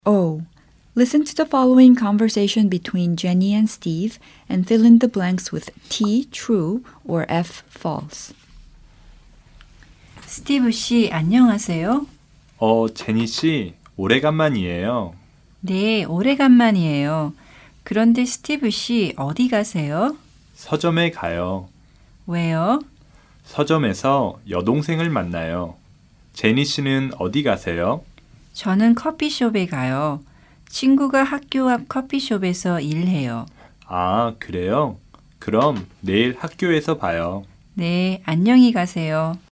O. Listen to the following conversation between Jenny and Steve and fill in the blanks with T, true, or F, false. 스티브 씨, 안녕하세요. 제니 씨, 오래간만이에요. 네, 오래간만이에요. 그런데 스티브 씨, 어디 가세요? 서점에 가요. 왜요? 서점에서 여동생을 만나요. 제니 씨는 어디 가세요? 저는 커피숍에 가요. 친구가 학교 앞 커피숍에서 일해요. 아, 그래요? 그럼 내일 학교에서 봐요. 네, 안녕히 가세요.